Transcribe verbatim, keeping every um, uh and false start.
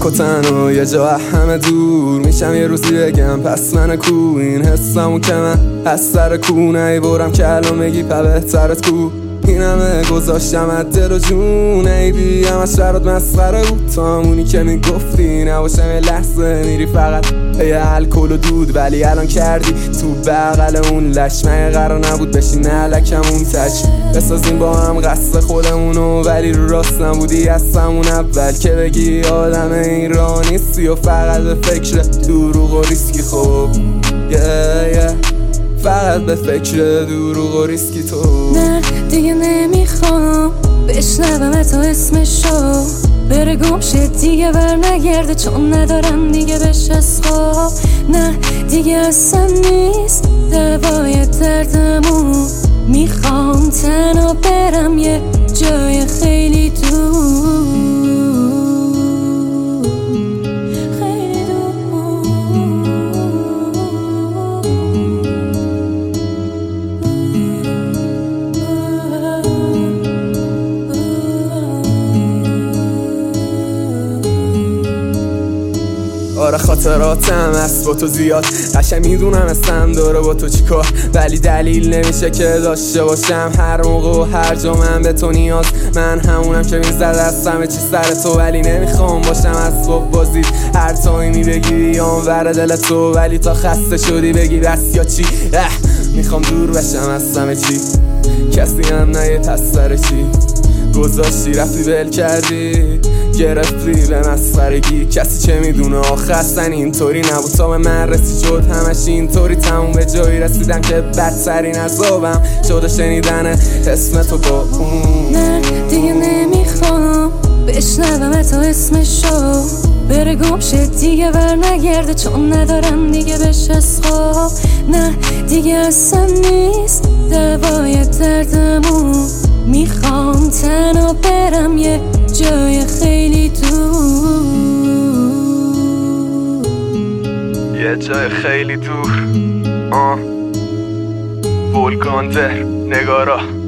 و تنها یه جا همه دور میشم، یه روزی بگم پس من کو، این حسمو که من از سر کو نی برم که الان بگی پا بهترت کو. این همه گذاشتم از دل و جون، ای بیم از شرات مسخره بود تا همونی که میگفتی نباشم یه لحظه میری فقط یه الکل و دود، ولی الان کردی تو بغل اون لشمه قرار نبود بشین علکمون تش بسازیم با هم قصد خودمونو، ولی رو راست نبودی از همون اول که بگی آدم این را نیستی و فقط به فکر دروغ و ریسکی. خب yeah, yeah. فقط به فکر دروغ و ریسکی تو. نه دیگه نمیخوام بشنوم تو اسمشو، بره گمشه دیگه بر نگرده چون ندارم دیگه بهش از خواب. نه دیگه اصلا نیست دوای دردمون، میخوام تنها برم یه جای خیلی دور. آره خاطراتم هست با تو زیاد، قشنگ میدونم استم داره با تو چیکار، ولی دلیل نمیشه که داشته باشم هر موقع و هر جا من به تو نیاز. من همونم که میزد از همه چی سر تو، ولی نمیخوام باشم اسباب بازی هر تایمی بگی بیام ور دل تو، ولی تا خسته شدی بگی بس یا چی. اه میخوام دور بشم از همه چی، کسی هم نه پس سر چی گذاشتی رفتی بل کردی گرفتی به مسخرگی. کسی چه میدونه آخه اصلا اینطوری نبود تا به من رسی شد همش اینطوری تموم به جایی رسیدم که بدترین عذابم شد شنیدن اسم تو با اون. نه دیگه نمیخوام بشنوم تو اسمشو، بره گمشه دیگه بر نگرده چون ندارم دیگه بهش از خواب. نه دیگه اصلا نیست دوای دردمون، میخوام تنها برم یه جای خیلی دور. یه جای خیلی دور آه ولکان در نگارا